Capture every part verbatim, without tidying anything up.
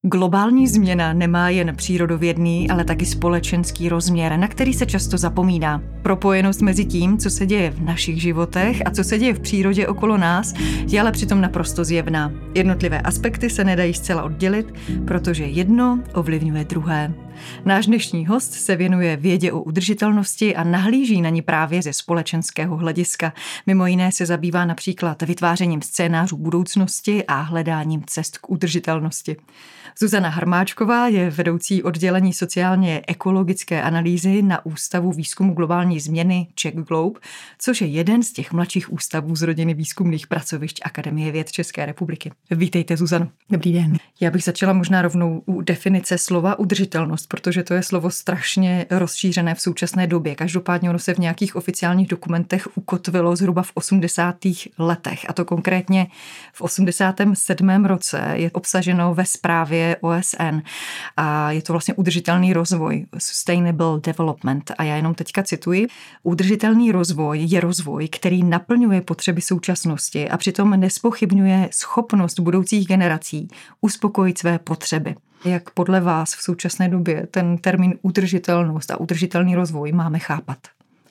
Globální změna nemá jen přírodovědný, ale taky společenský rozměr, na který se často zapomíná. Propojenost mezi tím, co se děje v našich životech a co se děje v přírodě okolo nás, je ale přitom naprosto zjevná. Jednotlivé aspekty se nedají zcela oddělit, protože jedno ovlivňuje druhé. Náš dnešní host se věnuje vědě o udržitelnosti a nahlíží na ní právě ze společenského hlediska. Mimo jiné se zabývá například vytvářením scénářů budoucnosti a hledáním cest k udržitelnosti. Zuzana Harmáčková je vedoucí oddělení sociálně ekologické analýzy na Ústavu výzkumu globální změny Czech Globe, což je jeden z těch mladších ústavů z rodiny výzkumných pracovišť Akademie věd České republiky. Vítejte, Zuzano. Dobrý den. Já bych začala možná rovnou u definice slova udržitelnost, protože to je slovo strašně rozšířené v současné době. Každopádně ono se v nějakých oficiálních dokumentech ukotvilo zhruba v osmdesátých letech, a to konkrétně v osmdesátém sedmém roce je obsaženo ve zprávě O S N a je to vlastně udržitelný rozvoj, sustainable development. A já jenom teďka cituji, udržitelný rozvoj je rozvoj, který naplňuje potřeby současnosti a přitom nespochybňuje schopnost budoucích generací uspokojit své potřeby. Jak podle vás v současné době ten termín udržitelnost a udržitelný rozvoj máme chápat?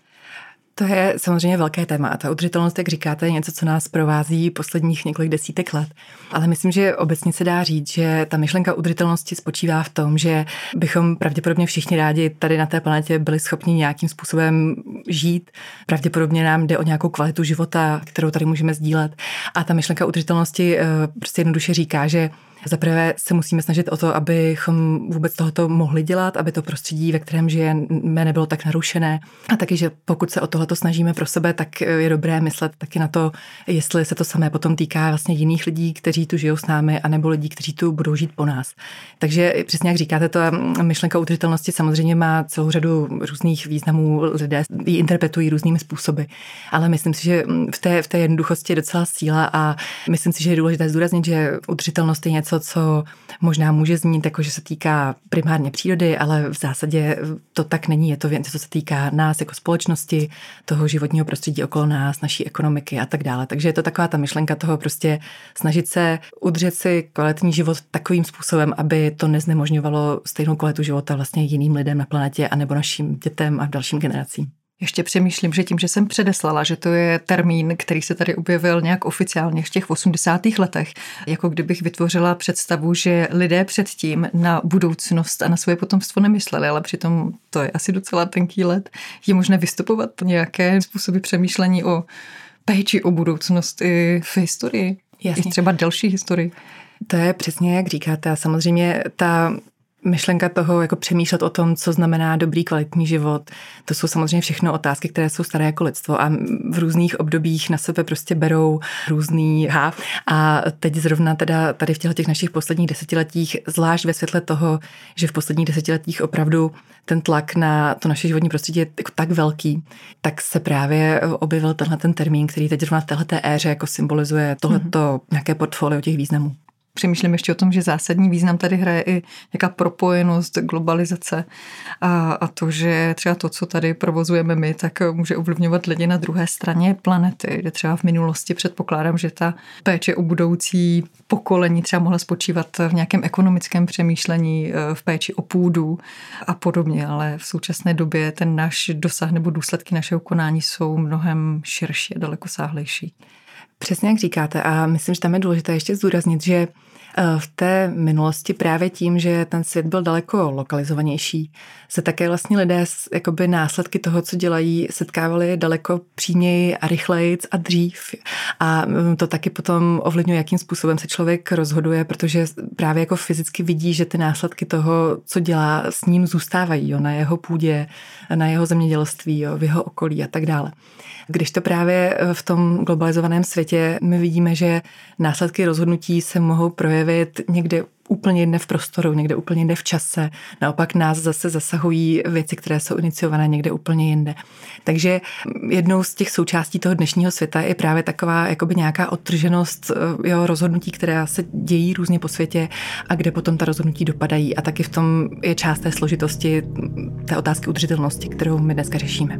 To je samozřejmě velké téma a ta udržitelnost, jak říkáte, je něco, co nás provází posledních několik desítek let. Ale myslím, že obecně se dá říct, že ta myšlenka udržitelnosti spočívá v tom, že bychom pravděpodobně všichni rádi tady na té planetě byli schopni nějakým způsobem žít. Pravděpodobně nám jde o nějakou kvalitu života, kterou tady můžeme sdílet. A ta myšlenka udržitelnosti prostě jednoduše říká, že zaprvé se musíme snažit o to, abychom vůbec tohoto mohli dělat, aby to prostředí, ve kterém žijeme, nebylo tak narušené. A taky, že pokud se o tohleto snažíme pro sebe, tak je dobré myslet taky na to, jestli se to samé potom týká vlastně jiných lidí, kteří tu žijou s námi, anebo lidí, kteří tu budou žít po nás. Takže přesně jak říkáte, ta myšlenka udržitelnosti samozřejmě má celou řadu různých významů, lidé ji interpretují různými způsoby. Ale myslím si, že v té, v té jednoduchosti je docela síla a myslím si, že je důležité zdůraznit, že udržitelnost je něco, co možná může znít, jako že se týká primárně přírody, ale v zásadě to tak není. Je to něco, co se týká nás jako společnosti, toho životního prostředí okolo nás, naší ekonomiky a tak dále. Takže je to taková ta myšlenka toho prostě snažit se udržet si kvalitní život takovým způsobem, aby to neznemožňovalo stejnou kvalitu života vlastně jiným lidem na planetě anebo našim dětem a dalším generacím. Ještě přemýšlím, že tím, že jsem předeslala, že to je termín, který se tady objevil nějak oficiálně v těch osmdesátých letech, jako kdybych vytvořila představu, že lidé předtím na budoucnost a na svoje potomstvo nemysleli, ale přitom to je asi docela tenký let. Je možné vystupovat nějaké způsoby přemýšlení o péči o budoucnost i v historii? Jasně. I třeba delší historii? To je přesně, jak říkáte. A samozřejmě ta myšlenka toho, jako přemýšlet o tom, co znamená dobrý kvalitní život, to jsou samozřejmě všechno otázky, které jsou staré jako lidstvo a v různých obdobích na sebe prostě berou různý háv. A teď zrovna teda tady v těch našich posledních desetiletích, zvlášť ve světle toho, že v posledních desetiletích opravdu ten tlak na to naše životní prostředí je jako tak velký, tak se právě objevil tenhle ten termín, který teď zrovna v téhleté éře jako symbolizuje tohleto mm-hmm. nějaké portfolio těch významů. Přemýšlím ještě o tom, že zásadní význam tady hraje i nějaká propojenost, globalizace a, a to, že třeba to, co tady provozujeme my, tak může ovlivňovat lidi na druhé straně planety, kde třeba v minulosti předpokládám, že ta péče o budoucí pokolení třeba mohla spočívat v nějakém ekonomickém přemýšlení, v péči o půdu a podobně, ale v současné době ten náš dosah nebo důsledky našeho konání jsou mnohem širší a dalekosáhlejší. Přesně jak říkáte a myslím, že tam je důležité ještě zdůraznit, že v té minulosti právě tím, že ten svět byl daleko lokalizovanější, se také vlastně lidé s jakoby následky toho, co dělají, setkávali daleko příměji a rychleji a dřív. A to taky potom ovlivňuje, jakým způsobem se člověk rozhoduje, protože právě jako fyzicky vidí, že ty následky toho, co dělá, s ním zůstávají, jo, na jeho půdě, na jeho zemědělství, jo, v jeho okolí a tak dále. Když to právě v tom globalizovaném světě my vidíme, že následky rozhodnutí se mohou projevit někde úplně jinde v prostoru, někde úplně jinde v čase. Naopak nás zase zasahují věci, které jsou iniciované někde úplně jinde. Takže jednou z těch součástí toho dnešního světa je právě taková jakoby nějaká odtrženost jo, rozhodnutí, která se dějí různě po světě a kde potom ta rozhodnutí dopadají. A taky v tom je část té složitosti té otázky udržitelnosti, kterou my dneska řešíme.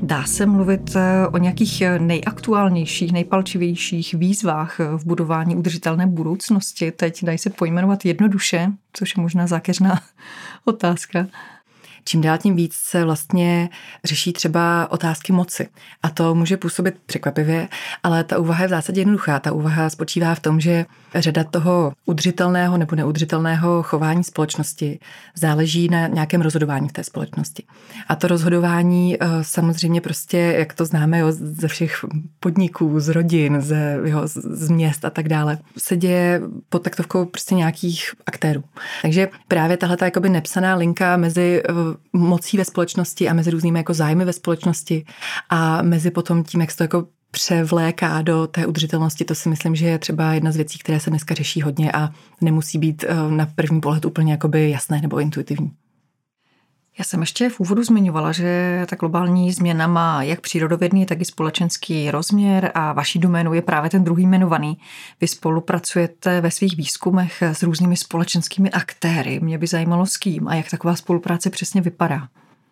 Dá se mluvit o nějakých nejaktuálnějších, nejpalčivějších výzvách v budování udržitelné budoucnosti? Teď dají se pojmenovat jednoduše, což je možná zákeřná otázka. Čím dál tím víc se vlastně řeší třeba otázky moci. A to může působit překvapivě, ale ta úvaha je v zásadě jednoduchá. Ta úvaha spočívá v tom, že řada toho udržitelného nebo neudržitelného chování společnosti záleží na nějakém rozhodování v té společnosti. A to rozhodování samozřejmě prostě, jak to známe jo, ze všech podniků, z rodin, ze, jo, z měst a tak dále, se děje pod taktovkou prostě nějakých aktérů. Takže právě tahle ta jakoby nepsaná linka mezi mocí ve společnosti a mezi různými jako zájmy ve společnosti a mezi potom tím, jak se to jako převléká do té udržitelnosti, to si myslím, že je třeba jedna z věcí, které se dneska řeší hodně a nemusí být na první pohled úplně jakoby jasné nebo intuitivní. Já jsem ještě v úvodu zmiňovala, že ta globální změna má jak přírodovědný, tak i společenský rozměr a vaší doménou je právě ten druhý jmenovaný. Vy spolupracujete ve svých výzkumech s různými společenskými aktéry. Mě by zajímalo s kým a jak taková spolupráce přesně vypadá.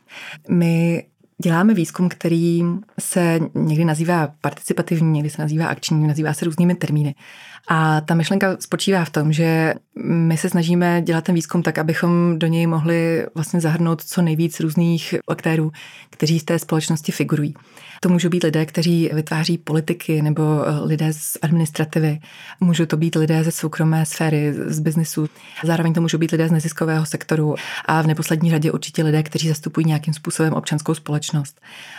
My děláme výzkum, který se někdy nazývá participativní, někdy se nazývá akční, nazývá se různými termíny. A ta myšlenka spočívá v tom, že my se snažíme dělat ten výzkum tak, abychom do něj mohli vlastně zahrnout co nejvíc různých aktérů, kteří v té společnosti figurují. To můžou být lidé, kteří vytváří politiky nebo lidé z administrativy. Můžou to být lidé ze soukromé sféry, z biznesu. Zároveň to můžou být lidé z neziskového sektoru a v neposlední řadě určitě lidé, kteří zastupují nějakým způsobem občanskou společnost.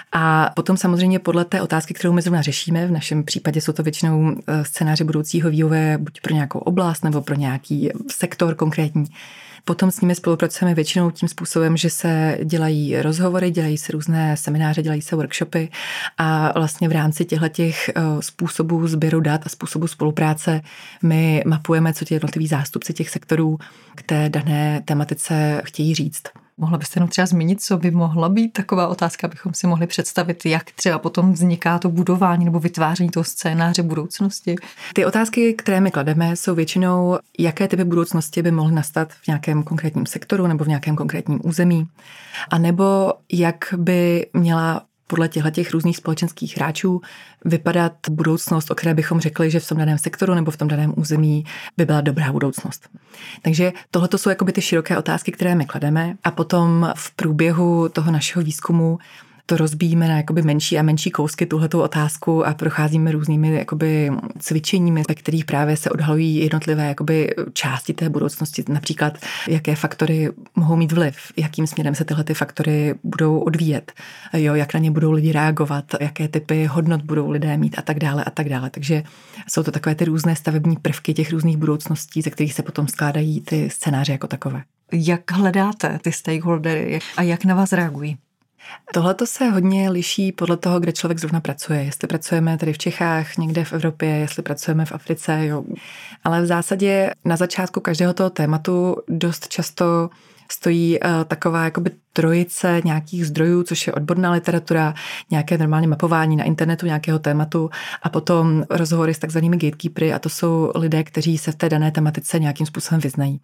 A potom samozřejmě podle té otázky, kterou my zrovna řešíme, v našem případě jsou to většinou scénáře budoucího vývoje buď pro nějakou oblast nebo pro nějaký sektor konkrétní. Potom s nimi spolupracujeme většinou tím způsobem, že se dělají rozhovory, dělají se různé semináře, dělají se workshopy a vlastně v rámci těchto způsobů sběru dat a způsobů spolupráce my mapujeme, co ti jednotliví zástupci těch sektorů k té dané tematice chtějí říct. Mohla byste jenom třeba zmínit, co by mohla být taková otázka, abychom si mohli představit, jak třeba potom vzniká to budování nebo vytváření toho scénáře budoucnosti? Ty otázky, které my klademe, jsou většinou, jaké typy budoucnosti by mohly nastat v nějakém konkrétním sektoru nebo v nějakém konkrétním území, a nebo jak by měla podle těchto různých společenských hráčů vypadat budoucnost, o které bychom řekli, že v tom daném sektoru nebo v tom daném území by byla dobrá budoucnost. Takže tohle jsou jakoby ty široké otázky, které my klademe a potom v průběhu toho našeho výzkumu to rozbíjíme na jakoby menší a menší kousky tuhletou otázku a procházíme různými jakoby cvičeními, ve kterých právě se odhalují jednotlivé jakoby části té budoucnosti, například jaké faktory mohou mít vliv, jakým směrem se tyhle ty faktory budou odvíjet, jo, jak na ně budou lidi reagovat, jaké typy hodnot budou lidé mít a tak dále a tak dále. Takže jsou to takové ty různé stavební prvky těch různých budoucností, ze kterých se potom skládají ty scénáře jako takové. Jak hledáte ty stakeholdery a jak na vás reagují? Tohle se hodně liší podle toho, kde člověk zrovna pracuje. Jestli pracujeme tady v Čechách, někde v Evropě, jestli pracujeme v Africe. Jo. Ale v zásadě na začátku každého toho tématu dost často stojí uh, taková jakoby trojice nějakých zdrojů, což je odborná literatura, nějaké normální mapování na internetu nějakého tématu a potom rozhovory s takzvanými gatekeepery, a to jsou lidé, kteří se v té dané tematice nějakým způsobem vyznají.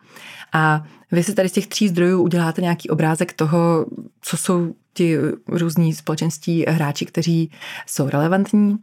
A vy si tady z těch tří zdrojů uděláte nějaký obrázek toho, co jsou ti různí společenští hráči, kteří jsou relevantní,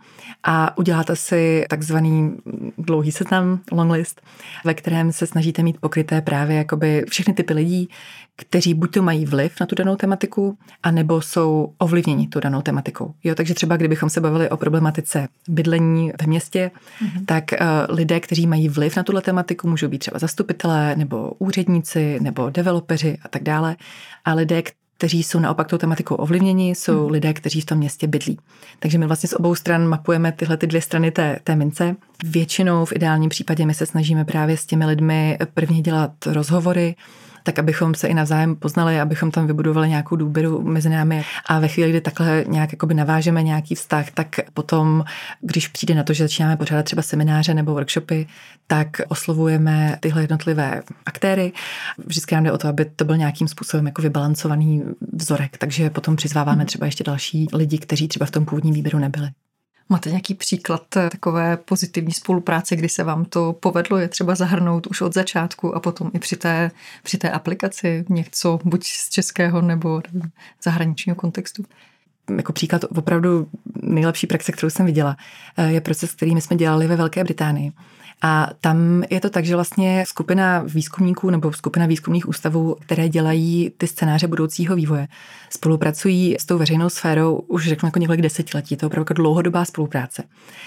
a uděláte si takzvaný dlouhý seznam, long list, ve kterém se snažíte mít pokryté právě jakoby všechny typy lidí, kteří buď to mají vliv na tu danou tematiku, anebo jsou ovlivněni tu danou tematikou. Jo, takže třeba kdybychom se bavili o problematice bydlení ve městě, mm-hmm. tak uh, lidé, kteří mají vliv na tuhle tematiku, můžou být třeba zastupitelé, nebo úředníci, nebo developeři a tak dále. A lidé, kteří jsou naopak tou tematikou ovlivněni, jsou hmm. lidé, kteří v tom městě bydlí. Takže my vlastně z obou stran mapujeme tyhle ty dvě strany té, té mince. Většinou v ideálním případě my se snažíme právě s těmi lidmi prvně dělat rozhovory, tak abychom se i navzájem poznali, abychom tam vybudovali nějakou důvěru mezi námi. A ve chvíli, kdy takhle nějak jakoby navážeme nějaký vztah, tak potom, když přijde na to, že začínáme pořádat třeba semináře nebo workshopy, tak oslovujeme tyhle jednotlivé aktéry. Vždycky nám jde o to, aby to byl nějakým způsobem jako vybalancovaný vzorek, takže potom přizváváme třeba ještě další lidi, kteří třeba v tom původním výběru nebyli. Máte nějaký příklad takové pozitivní spolupráce, kdy se vám to povedlo je třeba zahrnout už od začátku a potom i při té, při té aplikaci něco buď z českého nebo zahraničního kontextu? jako příklad opravdu nejlepší praxe, kterou jsem viděla, je proces, který my jsme dělali ve Velké Británii. A tam je to tak, že vlastně skupina výzkumníků nebo skupina výzkumných ústavů, které dělají ty scénáře budoucího vývoje, spolupracují s tou veřejnou sférou už řeknu jako několik desetiletí. To je opravdu dlouhodobá spolupráce.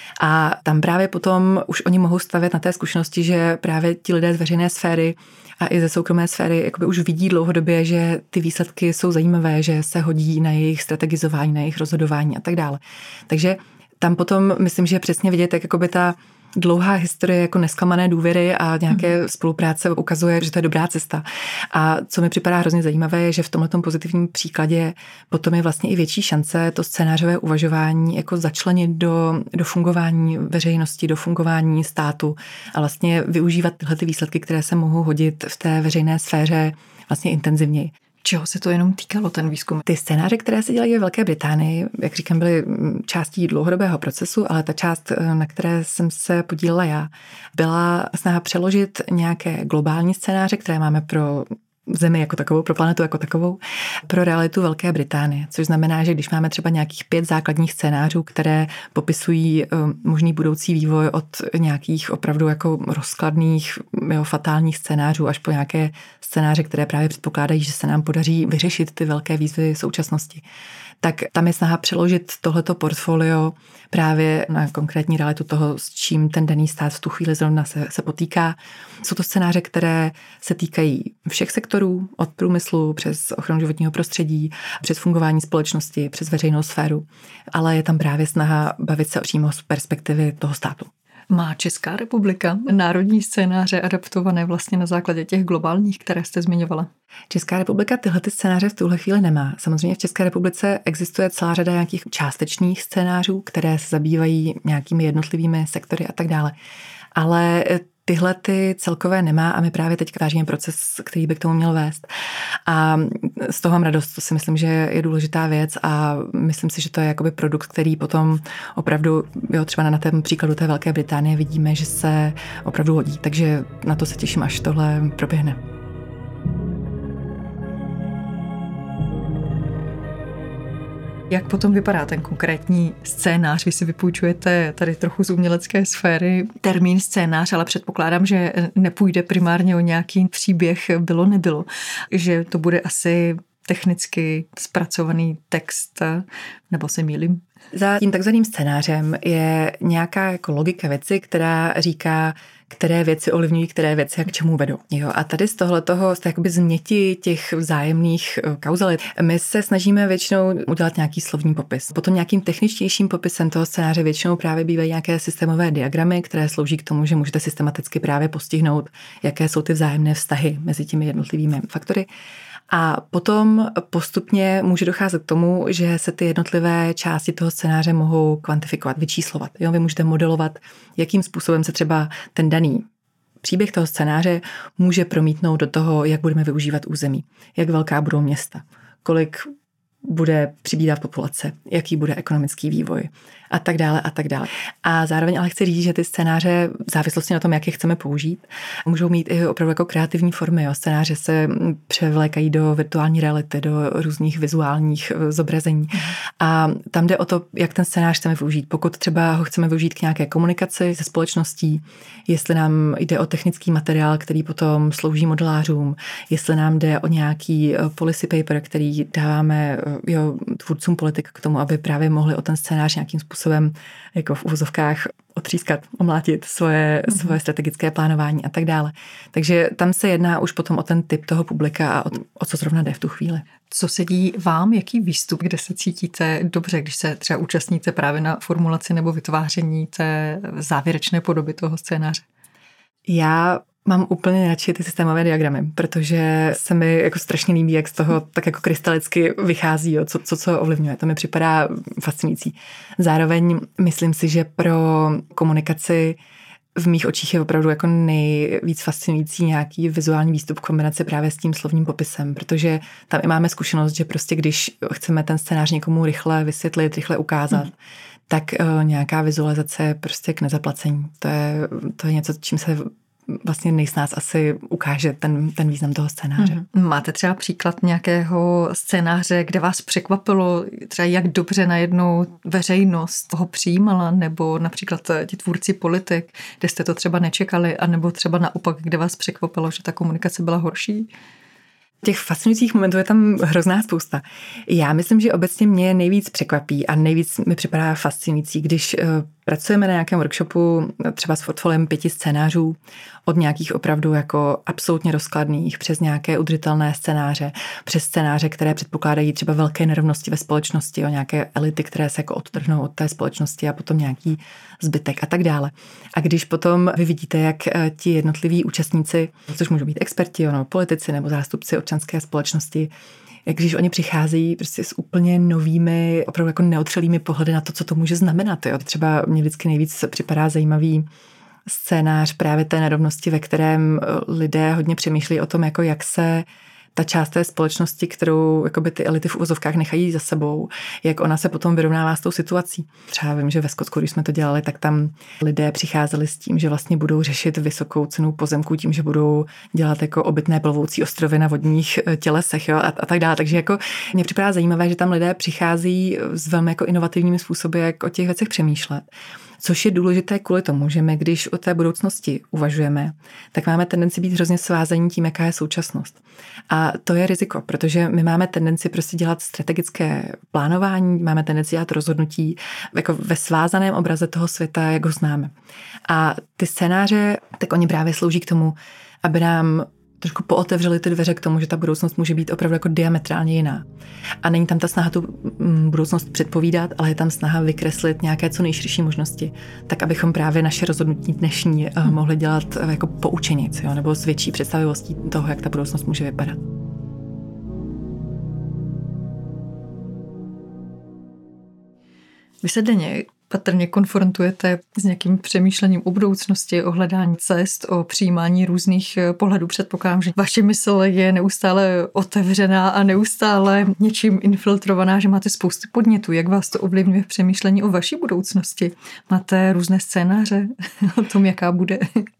A tam právě potom už oni mohou stavět na té zkušenosti, že právě ti lidé z veřejné sféry a i ze soukromé sféry jakoby už vidí dlouhodobě, že ty výsledky jsou zajímavé, že se hodí na jejich strategizování, na jejich rozhodování a tak dále. Takže tam potom myslím, že je přesně vidět, jak jakoby ta dlouhá historie jako nesklamané důvěry a nějaké hmm. spolupráce ukazuje, že to je dobrá cesta. A co mi připadá hrozně zajímavé, je, že v tomhletom pozitivním příkladě potom je vlastně i větší šance to scénářové uvažování jako začlenit do, do fungování veřejnosti, do fungování státu a vlastně využívat tyhle ty výsledky, které se mohou hodit v té veřejné sféře vlastně intenzivněji. Čeho se to jenom týkalo, ten výzkum? Ty scénáře, které se dělají ve Velké Británii, jak říkám, byly částí dlouhodobého procesu, ale ta část, na které jsem se podílela já, byla snaha přeložit nějaké globální scénáře, které máme pro Zemi jako takovou, pro planetu jako takovou, pro realitu Velké Británie. Což znamená, že když máme třeba nějakých pět základních scénářů, které popisují možný budoucí vývoj od nějakých opravdu jako rozkladných, jo, fatálních scénářů až po nějaké scénáře, které právě předpokládají, že se nám podaří vyřešit ty velké výzvy současnosti, tak tam je snaha přeložit tohleto portfolio právě na konkrétní realitu toho, s čím ten daný stát v tu chvíli zrovna se, se potýká. Jsou to scénáře, které se týkají všech sektorů, od průmyslu přes ochranu životního prostředí, přes fungování společnosti, přes veřejnou sféru, ale je tam právě snaha bavit se přímo z perspektivy toho státu. Má Česká republika národní scénáře adaptované vlastně na základě těch globálních, které jste zmiňovala? Česká republika tyhle ty scénáře v tuhle chvíli nemá. Samozřejmě v České republice existuje celá řada nějakých částečných scénářů, které se zabývají nějakými jednotlivými sektory a tak dále. Ale tyhle ty celkové nemá a my právě teď vážíme proces, který by k tomu měl vést. A z toho mám radost, to si myslím, že je důležitá věc a myslím si, že to je jakoby produkt, který potom opravdu, jo, třeba na tém příkladu té Velké Británie vidíme, že se opravdu hodí. Takže na to se těším, až tohle proběhne. Jak potom vypadá ten konkrétní scénář? Vy si vypůjčujete tady trochu z umělecké sféry termín scénář, ale předpokládám, že nepůjde primárně o nějaký příběh bylo nebylo, že to bude asi technicky zpracovaný text, nebo se mýlím? Za tím takzvaným scénářem je nějaká jako logika věci, která říká, které věci ovlivňují, které věci a k čemu vedou. Jo, a tady z tohle toho, z té jakoby změti těch vzájemných kauzalit, my se snažíme většinou udělat nějaký slovní popis. Potom nějakým techničtějším popisem toho scénáře většinou právě bývají nějaké systémové diagramy, které slouží k tomu, že můžete systematicky právě postihnout, jaké jsou ty vzájemné vztahy mezi těmi jednotlivými faktory. A potom postupně může docházet k tomu, že se ty jednotlivé části toho scénáře mohou kvantifikovat, vyčíslovat. Jo, vy můžete modelovat, jakým způsobem se třeba ten daný příběh toho scénáře může promítnout do toho, jak budeme využívat území, jak velká budou města, kolik bude přibývat populace, jaký bude ekonomický vývoj a tak dále a tak dále. A zároveň ale chci říct, že ty scénáře v závislosti na tom, jak je chceme použít, můžou mít i opravdu jako kreativní formy. Jo. Scénáře se převlékají do virtuální reality, do různých vizuálních zobrazení. A tam jde o to, jak ten scénář chceme využít. Pokud třeba ho chceme využít k nějaké komunikaci se společností, jestli nám jde o technický materiál, který potom slouží modelářům, jestli nám jde o nějaký policy paper, který dáváme jo, tvůrcům politik k tomu, aby právě mohli o ten scénář nějakým způsobem jako v uvozovkách otřískat, omlátit svoje, mm-hmm. svoje strategické plánování a tak dále. Takže tam se jedná už potom o ten typ toho publika a o, o co zrovna jde v tu chvíli. Co sedí vám, jaký výstup, kde se cítíte dobře, když se třeba účastníte právě na formulaci nebo vytváření té závěrečné podoby toho scénáře? Já mám úplně radši ty systémové diagramy, protože se mi jako strašně líbí, jak z toho tak jako krystalicky vychází, jo, co, co, co ovlivňuje. To mi připadá fascinující. Zároveň myslím si, že pro komunikaci v mých očích je opravdu jako nejvíc fascinující nějaký vizuální výstup v kombinaci právě s tím slovním popisem, protože tam i máme zkušenost, že prostě když chceme ten scénář někomu rychle vysvětlit, rychle ukázat, mm. tak uh, nějaká vizualizace je prostě k nezaplacení. To je, to je něco, čím se vlastně nejsnáz asi ukáže ten, ten význam toho scénáře. Mm-hmm. Máte třeba příklad nějakého scénáře, kde vás překvapilo třeba jak dobře najednou veřejnost ho přijímala, nebo například ti tvůrci politik, kde jste to třeba nečekali, anebo třeba naopak, kde vás překvapilo, že ta komunikace byla horší? Těch fascinujících momentů je tam hrozná spousta. Já myslím, že obecně mě nejvíc překvapí a nejvíc mi připadá fascinující, když pracujeme na nějakém workshopu třeba s portfoliem pěti scénářů, od nějakých opravdu jako absolutně rozkladných, přes nějaké udržitelné scénáře, přes scénáře, které předpokládají třeba velké nerovnosti ve společnosti, o nějaké elity, které se jako odtrhnou od té společnosti a potom nějaký zbytek a tak dále. A když potom vy vidíte, jak ti jednotliví účastníci, což můžou být experti, ono, politici nebo zástupci občanské společnosti, jak když oni přicházejí prostě s úplně novými, opravdu jako neotřelými pohledy na to, co to může znamenat. Jo. Třeba mě vždycky nejvíc připadá zajímavý scénář právě té nerovnosti, ve kterém lidé hodně přemýšlí o tom, jako jak se ta část té společnosti, kterou jakoby ty elity v uvozovkách nechají za sebou, jak ona se potom vyrovnává s tou situací. Třeba vím, že ve Skotsku, když jsme to dělali, tak tam lidé přicházeli s tím, že vlastně budou řešit vysokou cenu pozemků tím, že budou dělat jako obytné plovoucí ostrovy na vodních tělesech, jo, a, a tak dále. Takže jako mně připadá zajímavé, že tam lidé přichází s velmi jako inovativními způsoby, jak o těch věcech přemýšlet. Což je důležité kvůli tomu, že my, když o té budoucnosti uvažujeme, tak máme tendenci být hrozně svázaní tím, jaká je současnost. A to je riziko, protože my máme tendenci prostě dělat strategické plánování, máme tendenci dělat rozhodnutí jako ve svázaném obraze toho světa, jak ho známe. A ty scénáře, tak oni právě slouží k tomu, aby nám trošku pootevřeli ty dveře k tomu, že ta budoucnost může být opravdu jako diametrálně jiná. A není tam ta snaha tu budoucnost předpovídat, ale je tam snaha vykreslit nějaké co nejširší možnosti, tak abychom právě naše rozhodnutí dnešní hmm. mohli dělat jako poučenic, jo, nebo s větší představivostí toho, jak ta budoucnost může vypadat. Vy se denně patrně konfrontujete s nějakým přemýšlením o budoucnosti, o hledání cest, o přijímání různých pohledů. Předpokládám, že vaše mysl je neustále otevřená a neustále něčím infiltrovaná, že máte spousty podnětů. Jak vás to ovlivňuje v přemýšlení o vaší budoucnosti? Máte různé scénáře o tom, jaká bude?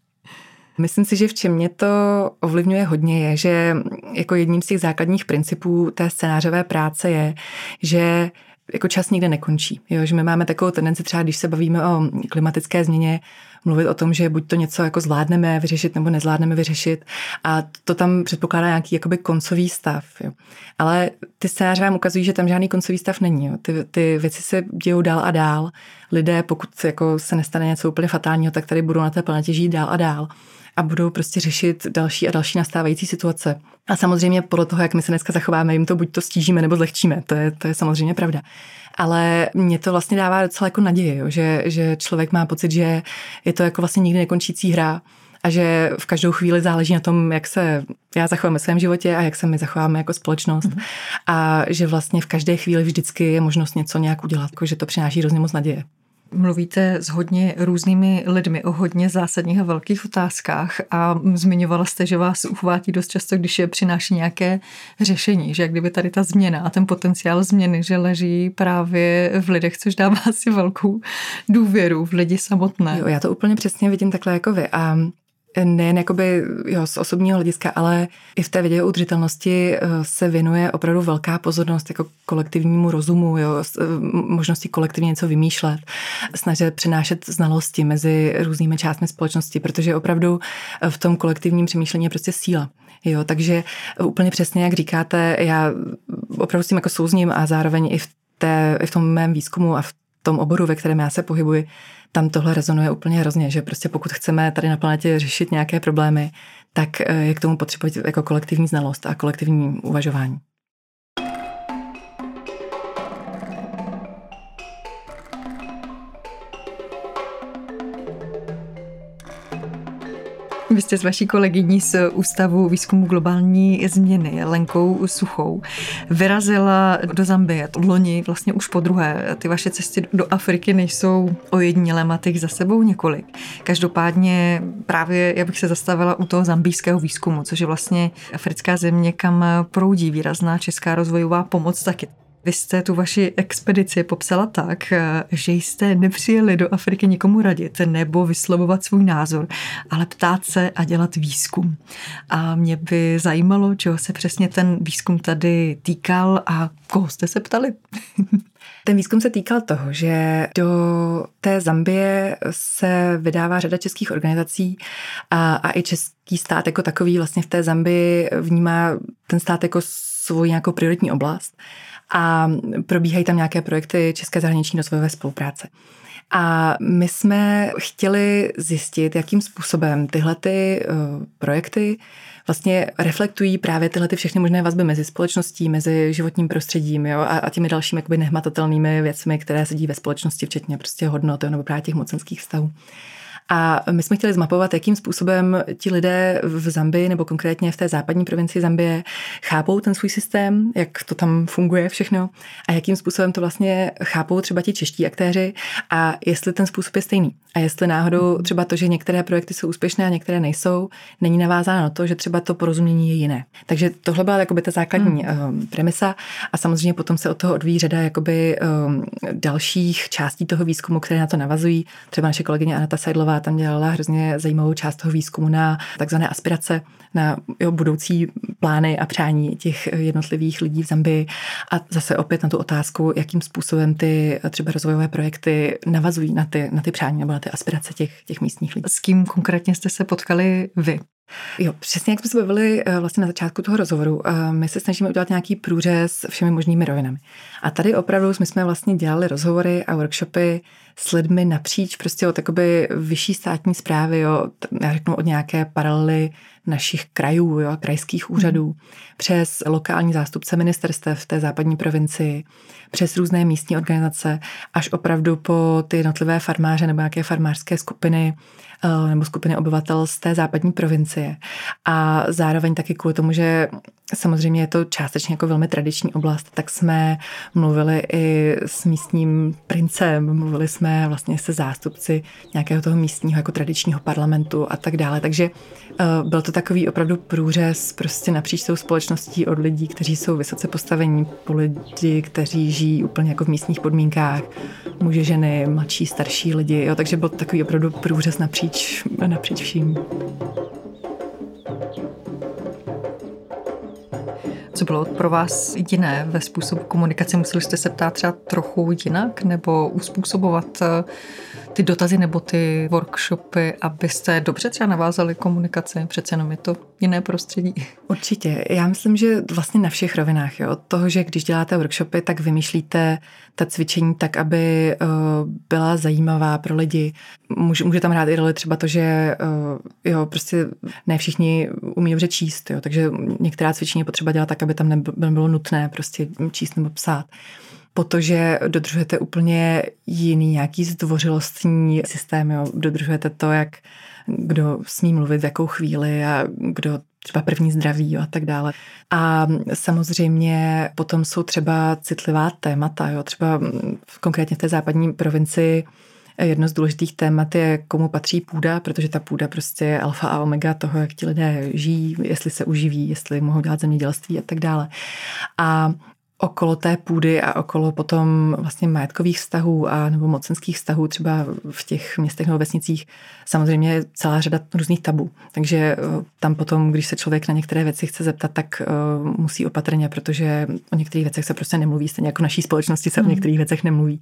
Myslím si, že v čem mě to ovlivňuje hodně je, že jako jedním z těch základních principů té scénářové práce je, že jako čas nikde nekončí. Jo, že my máme takovou tendenci třeba, když se bavíme o klimatické změně, mluvit o tom, že buď to něco jako zvládneme vyřešit nebo nezvládneme vyřešit a to tam předpokládá nějaký jakoby koncový stav. Jo. Ale ty scénáře vám ukazují, že tam žádný koncový stav není. Jo. Ty, ty věci se dějou dál a dál. Lidé, pokud jako se nestane něco úplně fatálního, tak tady budou na té planetě žít dál a dál a budou prostě řešit další a další nastávající situace. A samozřejmě podle toho, jak my se dneska zachováme, jim to buď to stížíme nebo zlehčíme. To je, to je samozřejmě pravda. Ale mě to vlastně dává docela jako naděje, jo? Že, že člověk má pocit, že je to jako vlastně nikdy nekončící hra a že v každou chvíli záleží na tom, jak se já zachovám ve svém životě a jak se my zachováme jako společnost. Mm-hmm. A že vlastně v každé chvíli vždycky je možnost něco nějak udělat, jako že to přináší hrozně moc naděje. Mluvíte s hodně různými lidmi o hodně zásadních a velkých otázkách a zmiňovala jste, že vás uchvátí dost často, když je přináší nějaké řešení, že jak kdyby tady ta změna a ten potenciál změny, že leží právě v lidech, což dává si velkou důvěru v lidi samotné. Jo, já to úplně přesně vidím takhle jako vy a nejen jakoby, jo, z osobního hlediska, ale i v té videu udržitelnosti se věnuje opravdu velká pozornost jako kolektivnímu rozumu, jo, možnosti kolektivně něco vymýšlet, snažit přenášet znalosti mezi různými částmi společnosti, protože opravdu v tom kolektivním přemýšlení je prostě síla. Jo, takže úplně přesně, jak říkáte, já opravdu s tím jako souzním a zároveň i v, té, i v tom mém výzkumu a v tom oboru, ve kterém já se pohybuji, tam tohle rezonuje úplně hrozně, že prostě pokud chceme tady na planetě řešit nějaké problémy, tak je k tomu potřebovat jako kolektivní znalost a kolektivní uvažování. Vy jste s vaší kolegyní z Ústavu výzkumu globální změny Lenkou Suchou vyrazila do Zambie loni vlastně už po druhé. Ty vaše cesty do Afriky nejsou ojedinělé, máte jich za sebou několik. Každopádně právě já bych se zastavila u toho zambijského výzkumu, což je vlastně africká země, kam proudí výrazná česká rozvojová pomoc taky. Vy jste tu vaši expedici popsala tak, že jste nepřijeli do Afriky nikomu radit nebo vyslovovat svůj názor, ale ptát se a dělat výzkum. A mě by zajímalo, čeho se přesně ten výzkum tady týkal a koho jste se ptali. Ten výzkum se týkal toho, že do té Zambie se vydává řada českých organizací a, a i český stát jako takový vlastně v té Zambii vnímá ten stát jako svou nějakou prioritní oblast a probíhají tam nějaké projekty české zahraniční rozvojové spolupráce. A my jsme chtěli zjistit, jakým způsobem tyhle ty uh, projekty vlastně reflektují právě tyhle ty všechny možné vazby mezi společností, mezi životním prostředím, jo, a, a těmi dalšími jakoby nehmatatelnými věcmi, které se dějí ve společnosti, včetně prostě hodnot nebo právě těch mocenských vztahů. A my jsme chtěli zmapovat, jakým způsobem ti lidé v Zambii, nebo konkrétně v té západní provincii Zambie, chápou ten svůj systém, jak to tam funguje všechno a jakým způsobem to vlastně chápou třeba ti čeští aktéři a jestli ten způsob je stejný. A jestli náhodou třeba to, že některé projekty jsou úspěšné a některé nejsou, není navázáno na to, že třeba to porozumění je jiné. Takže tohle byla jakoby ta základní hmm. um, premisa a samozřejmě potom se od toho odvíjí řada jakoby um, dalších částí toho výzkumu, které na to navazují. Třeba naše kolegyně Aneta Seidlová tam dělala hrozně zajímavou část toho výzkumu na takzvané aspirace, na jo, budoucí plány a přání těch jednotlivých lidí v Zambii a zase opět na tu otázku, jakým způsobem ty třeba rozvojové projekty navazují na ty, na ty přání nebo na ty aspirace těch, těch místních lidí. S kým konkrétně jste se potkali vy? Jo, přesně jak jsme se bavili vlastně na začátku toho rozhovoru, my se snažíme udělat nějaký průřez všemi možnými rovinami. A tady opravdu jsme, jsme vlastně dělali rozhovory a workshopy s lidmi napříč prostě od takoby vyšší státní správy, jo, já řeknu od nějaké paralely našich krajů, jo, krajských úřadů, hmm. přes lokální zástupce ministerstev v té západní provincii, přes různé místní organizace, až opravdu po ty jednotlivé farmáře nebo nějaké farmářské skupiny nebo skupiny obyvatel z té západní provincie. A zároveň taky kvůli tomu, že samozřejmě je to částečně jako velmi tradiční oblast, tak jsme mluvili i s místním princem, mluvili jsme vlastně se zástupci nějakého toho místního jako tradičního parlamentu a tak dále. Takže uh, byl to takový opravdu průřez prostě napříč tou společností od lidí, kteří jsou vysoce postavení, po lidi, kteří žijí úplně jako v místních podmínkách, muži, ženy, mladší, starší lidi. Jo, takže byl to takový opravdu průřez napříč, napříč vším. Co bylo pro vás jiné ve způsobu komunikace? Museli jste se ptát třeba trochu jinak nebo uspůsobovat ty dotazy nebo ty workshopy, abyste dobře třeba navázali komunikaci? Přece jenom je to jiné prostředí. Určitě. Já myslím, že vlastně na všech rovinách. Jo. Od toho, že když děláte workshopy, tak vymýšlíte ta cvičení tak, aby uh, byla zajímavá pro lidi. Může, může tam hrát i roli třeba to, že uh, jo, prostě ne všichni umí dobře číst, jo, takže některá cvičení je potřeba dělat tak, aby tam nebylo nutné prostě číst nebo psát. Protože dodržujete úplně jiný nějaký zdvořilostní systém, jo. Dodržujete to, jak kdo smí mluvit v jakou chvíli a kdo třeba první zdraví, jo, a tak dále. A samozřejmě potom jsou třeba citlivá témata, jo. Třeba konkrétně v té západní provincii jedno z důležitých témat je, komu patří půda, protože ta půda prostě je alfa a omega toho, jak ti lidé žijí, jestli se uživí, jestli mohou dělat zemědělství a tak dále. A okolo té půdy a okolo potom vlastně majetkových vztahů a nebo mocenských vztahů třeba v těch městech nebo vesnicích samozřejmě je celá řada různých tabů. Takže tam potom, když se člověk na některé věci chce zeptat, tak uh, musí opatrně, protože o některých věcech se prostě nemluví, stejně jako v naší společnosti se hmm. o některých věcech nemluví.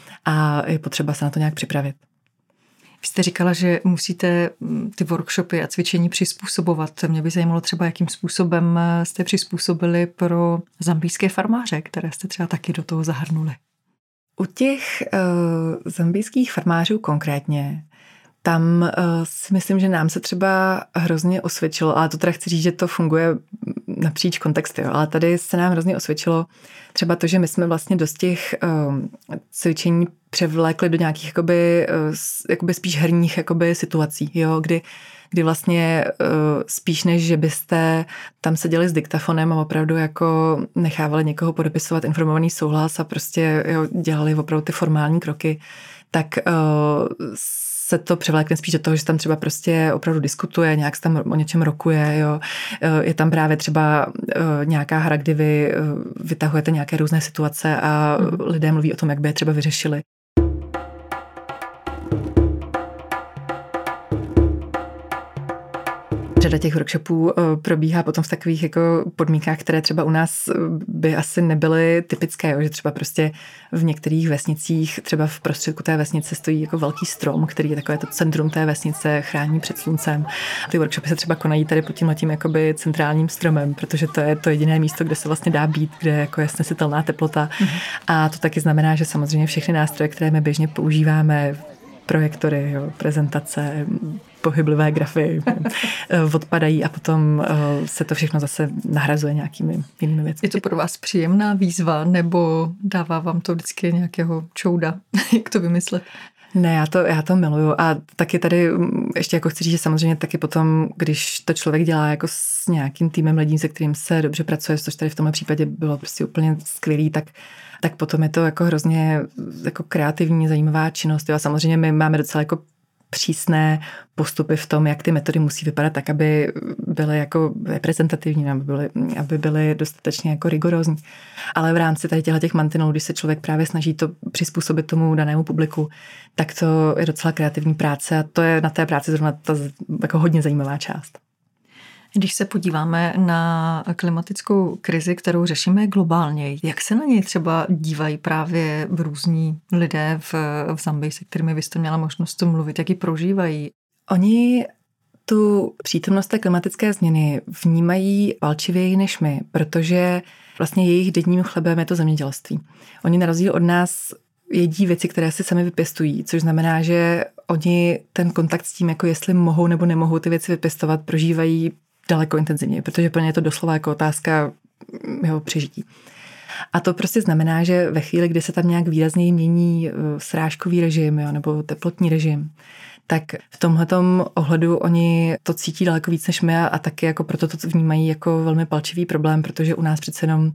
A je potřeba se na to nějak připravit. Vy jste říkala, že musíte ty workshopy a cvičení přizpůsobovat. Mě by zajímalo třeba, jakým způsobem jste přizpůsobili pro zambijské farmáře, které jste třeba taky do toho zahrnuli. U těch uh, zambijských farmářů konkrétně, tam uh, si myslím, že nám se třeba hrozně osvědčilo, ale to teda chci říct, že to funguje napříč kontexty, jo, ale tady se nám hrozně osvědčilo třeba to, že my jsme vlastně dost těch um, cvičení převlékli do nějakých jakoby, uh, jakoby spíš herních jakoby situací, jo, kdy, kdy vlastně uh, spíš než, že byste tam seděli s diktafonem a opravdu jako nechávali někoho podepisovat informovaný souhlas a prostě jo, dělali opravdu ty formální kroky, tak uh, se to převlékne spíš do toho, že tam třeba prostě opravdu diskutuje, nějak se tam o něčem rokuje, jo. Je tam právě třeba nějaká hra, kdy vy vytahujete nějaké různé situace a mm. lidé mluví o tom, jak by je třeba vyřešili. Řada těch workshopů probíhá potom v takových jako podmínkách, které třeba u nás by asi nebyly typické, jo? Že třeba prostě v některých vesnicích, třeba v prostředku té vesnice stojí jako velký strom, který je takové to centrum té vesnice, chrání před sluncem. Ty workshopy se třeba konají tady pod tímhletím jakoby centrálním stromem, protože to je to jediné místo, kde se vlastně dá být, kde je jako jasně snesitelná teplota. Mm. A to taky znamená, že samozřejmě všechny nástroje, které my běžně používáme, projektory, jo, prezentace, pohyblivé grafy odpadají a potom se to všechno zase nahrazuje nějakými jinými věcmi. Je to pro vás příjemná výzva nebo dává vám to vždycky nějakého čouda? Jak to vymyslet? Ne, já to, já to miluju a taky tady ještě jako chci říct, že samozřejmě taky potom, když to člověk dělá jako s nějakým týmem lidí, se kterým se dobře pracuje, což tady v tomhle případě bylo prostě úplně skvělý, tak tak potom je to jako hrozně jako kreativní, zajímavá činnost. Jo. A samozřejmě my máme docela jako přísné postupy v tom, jak ty metody musí vypadat tak, aby byly jako reprezentativní, aby byly, aby byly dostatečně jako rigorózní. Ale v rámci tady těchto těch mantinelů, když se člověk právě snaží to přizpůsobit tomu danému publiku, tak to je docela kreativní práce a to je na té práci zrovna ta jako hodně zajímavá část. Když se podíváme na klimatickou krizi, kterou řešíme globálně, jak se na něj třeba dívají právě různí lidé v, v Zambii, se kterými vy jste měla možnost to mluvit, jak ji prožívají? Oni tu přítomnost té klimatické změny vnímají palčivěji než my, protože vlastně jejich denním chlebem je to zemědělství. Oni na rozdíl od nás jedí věci, které si sami vypěstují, což znamená, že oni ten kontakt s tím, jako jestli mohou nebo nemohou ty věci vypěstovat, prožívají daleko intenzivněji, protože pro ně je to doslova jako otázka jeho přežití. A to prostě znamená, že ve chvíli, kdy se tam nějak výrazněji mění srážkový režim, jo, nebo teplotní režim, tak v tomhletom ohledu oni to cítí daleko víc než my a, a taky jako proto to vnímají jako velmi palčivý problém, protože u nás přece jenom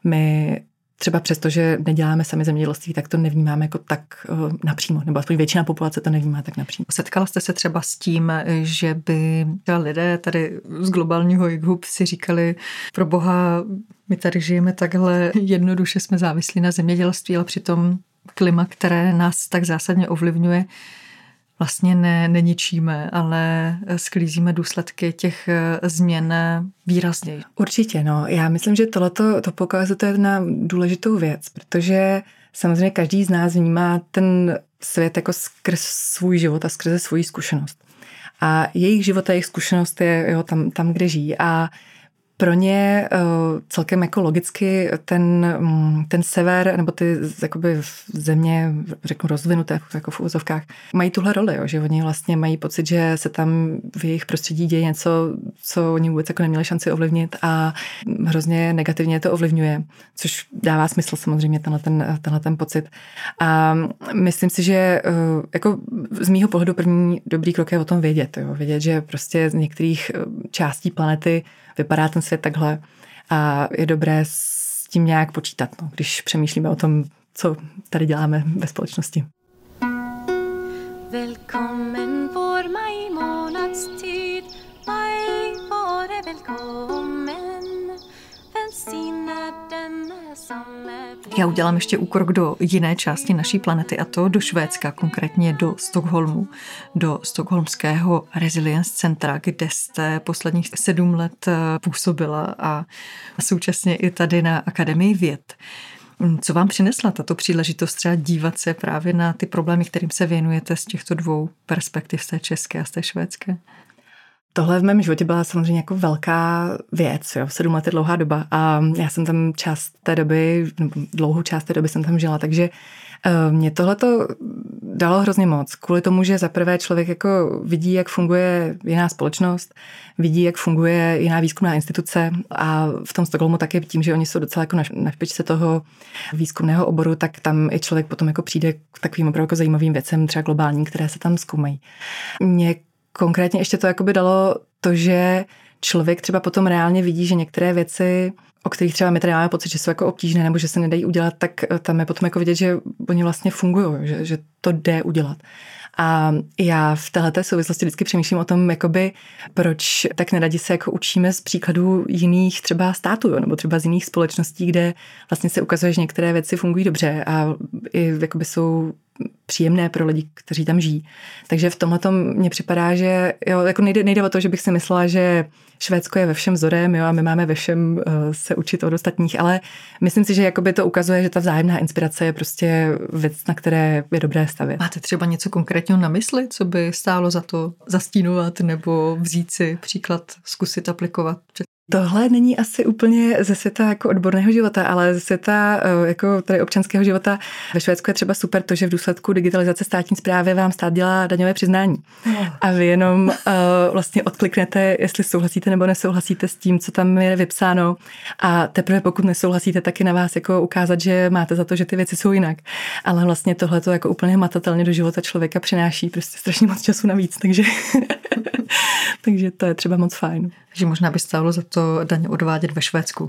my třeba přesto, že neděláme sami zemědělství, tak to nevnímáme jako tak napřímo, nebo aspoň většina populace to nevnímá tak napřímo. Setkala jste se třeba s tím, že by lidé tady z globálního jihu si říkali, pro boha, my tady žijeme takhle, jednoduše jsme závislí na zemědělství, ale přitom klima, které nás tak zásadně ovlivňuje, vlastně ne, neničíme, ale sklízíme důsledky těch změn výrazněji. Určitě, no. Já myslím, že tohleto to poukazuje na důležitou věc, protože samozřejmě každý z nás vnímá ten svět jako skrz svůj život a skrze svou zkušenost. A jejich život a jejich zkušenost je jo, tam, tam, kde žijí. A pro ně celkem jako logicky ten, ten sever nebo ty jakoby země, řeknu rozvinuté jako v úvozovkách, mají tuhle roli, jo, že oni vlastně mají pocit, že se tam v jejich prostředí děje něco, co oni vůbec jako neměli šanci ovlivnit a hrozně negativně to ovlivňuje, což dává smysl samozřejmě tenhle ten, tenhle ten pocit. A myslím si, že jako z mýho pohledu první dobrý krok je o tom vědět, jo, vědět, že prostě z některých částí planety vypadá ten svět takhle a je dobré s tím nějak počítat, no, když přemýšlíme o tom, co tady děláme ve společnosti. Velkommen vår maj månadstid, maj vare velkommen, Já udělám ještě úkrok do jiné části naší planety, a to do Švédska, konkrétně do Stockholmu, do Stockholmského Resilience Centra, kde jste posledních sedm let působila a současně i tady na Akademii věd. Co vám přinesla tato příležitost třeba dívat se právě na ty problémy, kterým se věnujete z těchto dvou perspektiv, z té české a z té švédské? Tohle v mém životě byla samozřejmě jako velká věc, jo, sedm let je dlouhá doba a já jsem tam část té doby, nebo dlouhou část té doby jsem tam žila, takže mě tohleto dalo hrozně moc. Kvůli tomu, že zaprvé člověk jako vidí, jak funguje jiná společnost, vidí, jak funguje jiná výzkumná instituce a v tom Stockholmu taky tím, že oni jsou docela jako na špičce toho výzkumného oboru, tak tam i člověk potom jako přijde k takovým opravdu jako zajímavým věcem, třeba globálním, které se tam zkoumají. Mě konkrétně ještě to jakoby dalo to, že člověk třeba potom reálně vidí, že některé věci, o kterých třeba my tady máme pocit, že jsou jako obtížné nebo že se nedají udělat, tak tam je potom jako vidět, že oni vlastně fungují, že, že to jde udělat. A já v téhleté souvislosti vždycky přemýšlím o tom, jakoby, proč tak neradi se jako učíme z příkladů jiných třeba států, jo, nebo třeba z jiných společností, kde vlastně se ukazuje, že některé věci fungují dobře a i jakoby jsou příjemné pro lidi, kteří tam žijí. Takže v tomhletom mně připadá, že jo, jako nejde, nejde o to, že bych si myslela, že Švédsko je ve všem vzorem, jo, a my máme ve všem uh, se učit od ostatních, ale myslím si, že jakoby to ukazuje, že ta vzájemná inspirace je prostě věc, na které je dobré stavět. Máte třeba něco konkrétního na mysli, co by stálo za to zastínovat nebo vzít si příklad, zkusit aplikovat? Tohle není asi úplně ze světa jako odborného života, ale ze světa jako tady občanského života. Ve Švédsku je třeba super to, že v důsledku digitalizace státní správy vám stát dělá daňové přiznání. Oh. A vy jenom uh, vlastně odkliknete, jestli souhlasíte nebo nesouhlasíte s tím, co tam je vypsáno. A teprve pokud nesouhlasíte, taky na vás jako ukázat, že máte za to, že ty věci jsou jinak. Ale vlastně tohle to jako úplně hmatatelně do života člověka přináší prostě strašně moc času navíc, takže takže to je třeba moc fajn. Takže možná by stálo za to daně odvádět ve Švédsku.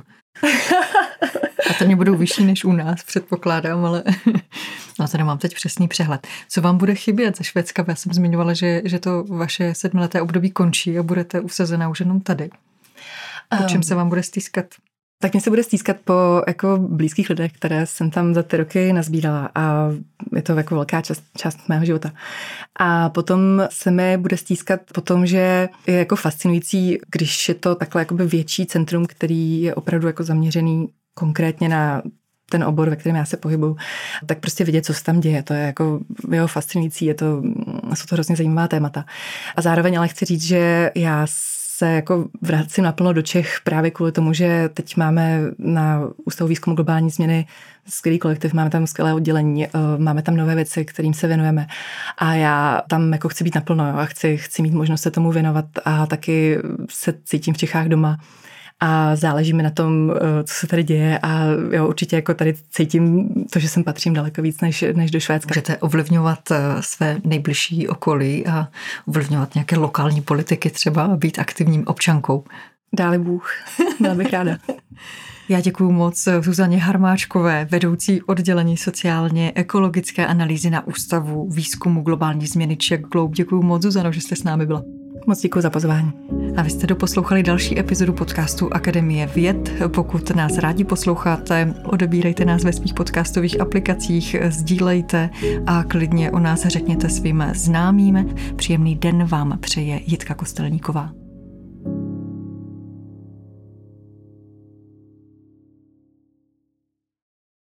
A to mě budou vyšší než u nás, předpokládám, ale no to nemám teď přesný přehled. Co vám bude chybět ze Švédska? Já jsem zmiňovala, že, že to vaše sedmileté období končí a budete usazená už jenom tady. Po čem se vám bude stýskat? Tak mě se bude stýskat po jako blízkých lidech, které jsem tam za ty roky nazbírala a je to jako velká část, část mého života. A potom se mi bude stýskat po tom, že je jako fascinující, když je to takhle jakoby větší centrum, který je opravdu jako zaměřený konkrétně na ten obor, ve kterém já se pohybuju, tak prostě vidět, co se tam děje. To je jako jo, fascinující, je to, jsou to hrozně zajímavá témata. A zároveň ale chci říct, že já se jako vracím naplno do Čech právě kvůli tomu, že teď máme na Ústavu výzkumu globální změny skvělý kolektiv, máme tam skvělé oddělení, máme tam nové věci, kterým se věnujeme a já tam jako chci být naplno jo, a chci, chci mít možnost se tomu věnovat a taky se cítím v Čechách doma. A záleží mi na tom, co se tady děje a jo, určitě jako tady cítím to, že sem patřím daleko víc než, než do Švédska. Můžete ovlivňovat své nejbližší okolí a ovlivňovat nějaké lokální politiky třeba a být aktivním občankou. Dáli Bůh, byla bych ráda. Já děkuju moc Zuzaně Harmáčkové, vedoucí oddělení sociálně ekologické analýzy na Ústavu výzkumu globální změny Czech Globe. Děkuju moc, Zuzano, že jste s námi byla. Moc děkuji za pozvání. A vy jste doposlouchali další epizodu podcastu Akademie věd. Pokud nás rádi posloucháte, odebírejte nás ve svých podcastových aplikacích, sdílejte a klidně o nás řekněte svým známým. Příjemný den vám přeje Jitka Kostelníková.